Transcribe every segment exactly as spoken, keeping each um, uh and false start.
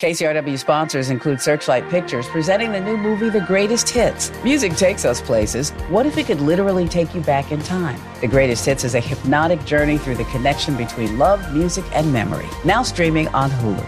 K C R W sponsors include Searchlight Pictures, presenting the new movie, The Greatest Hits. Music takes us places. What if it could literally take you back in time? The Greatest Hits is a hypnotic journey through the connection between love, music, and memory. Now streaming on Hulu.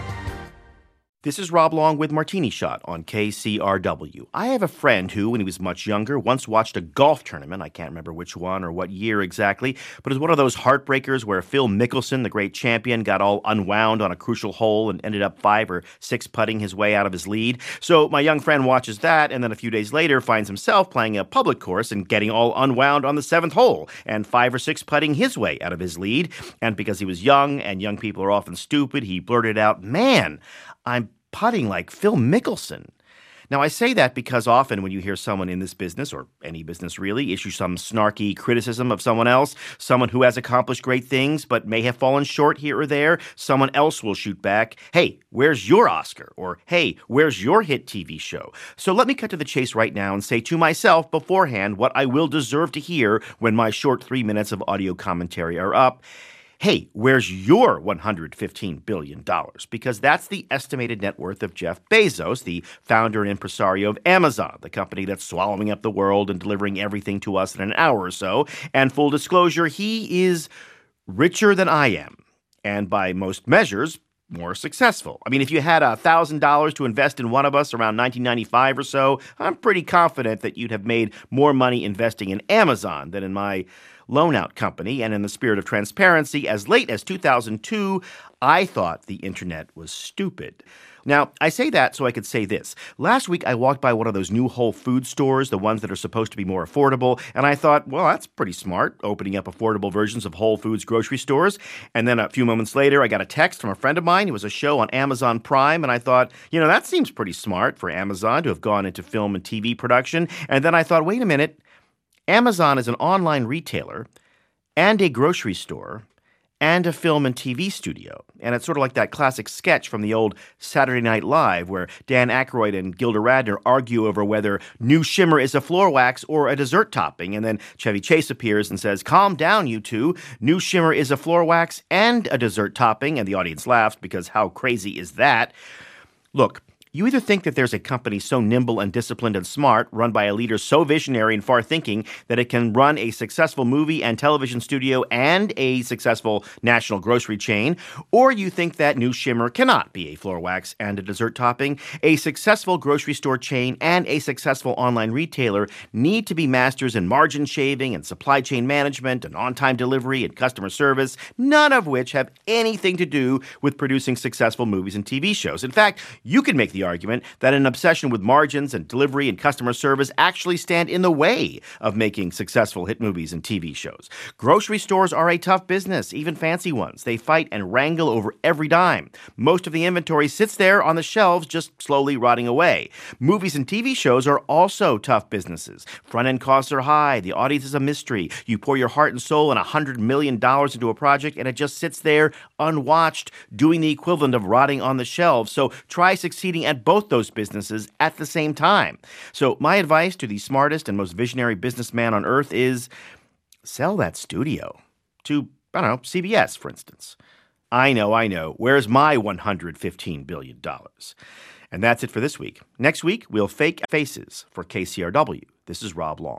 This is Rob Long with Martini Shot on K C R W. I have a friend who, when he was much younger, once watched a golf tournament. I can't remember which one or what year exactly, but it was one of those heartbreakers where Phil Mickelson, the great champion, got all unwound on a crucial hole and ended up five or six putting his way out of his lead. So my young friend watches that, and then a few days later finds himself playing a public course and getting all unwound on the seventh hole and five or six putting his way out of his lead. And because he was young, and young people are often stupid, he blurted out, "Man, I'm putting like Phil Mickelson." Now, I say that because often when you hear someone in this business, or any business really, issue some snarky criticism of someone else, someone who has accomplished great things but may have fallen short here or there, someone else will shoot back, "Hey, where's your Oscar?" Or, "Hey, where's your hit T V show?" So let me cut to the chase right now and say to myself beforehand what I will deserve to hear when my short three minutes of audio commentary are up. Hey, where's your one hundred fifteen billion dollars? Because that's the estimated net worth of Jeff Bezos, the founder and impresario of Amazon, the company that's swallowing up the world and delivering everything to us in an hour or so. And full disclosure, he is richer than I am, and by most measures, more successful. I mean, if you had one thousand dollars to invest in one of us around nineteen ninety-five or so, I'm pretty confident that you'd have made more money investing in Amazon than in my loan-out company. And in the spirit of transparency, as late as two thousand two, I thought the internet was stupid. Now, I say that so I could say this. Last week, I walked by one of those new Whole Foods stores, the ones that are supposed to be more affordable, and I thought, well, that's pretty smart, opening up affordable versions of Whole Foods grocery stores. And then a few moments later, I got a text from a friend of mine. It was a show on Amazon Prime, and I thought, you know, that seems pretty smart for Amazon to have gone into film and T V production. And then I thought, wait a minute, Amazon is an online retailer and a grocery store and a film and T V studio. And it's sort of like that classic sketch from the old Saturday Night Live where Dan Aykroyd and Gilda Radner argue over whether New Shimmer is a floor wax or a dessert topping. And then Chevy Chase appears and says, "Calm down, you two. New Shimmer is a floor wax and a dessert topping." And the audience laughs because how crazy is that? Look, you either think that there's a company so nimble and disciplined and smart, run by a leader so visionary and far-thinking that it can run a successful movie and television studio and a successful national grocery chain, or you think that New Shimmer cannot be a floor wax and a dessert topping. A successful grocery store chain and a successful online retailer need to be masters in margin shaving and supply chain management and on-time delivery and customer service, none of which have anything to do with producing successful movies and T V shows. In fact, you could make the argument that an obsession with margins and delivery and customer service actually stand in the way of making successful hit movies and T V shows. Grocery stores are a tough business, even fancy ones. They fight and wrangle over every dime. Most of the inventory sits there on the shelves just slowly rotting away. Movies and T V shows are also tough businesses. Front-end costs are high. The audience is a mystery. You pour your heart and soul and one hundred million dollars into a project and it just sits there unwatched, doing the equivalent of rotting on the shelves. So try succeeding at both those businesses at the same time. So my advice to the smartest and most visionary businessman on earth is sell that studio to, I don't know, C B S, for instance. I know, I know. Where's my one hundred fifteen billion dollars? And that's it for this week. Next week, we'll fake faces for K C R W. This is Rob Long.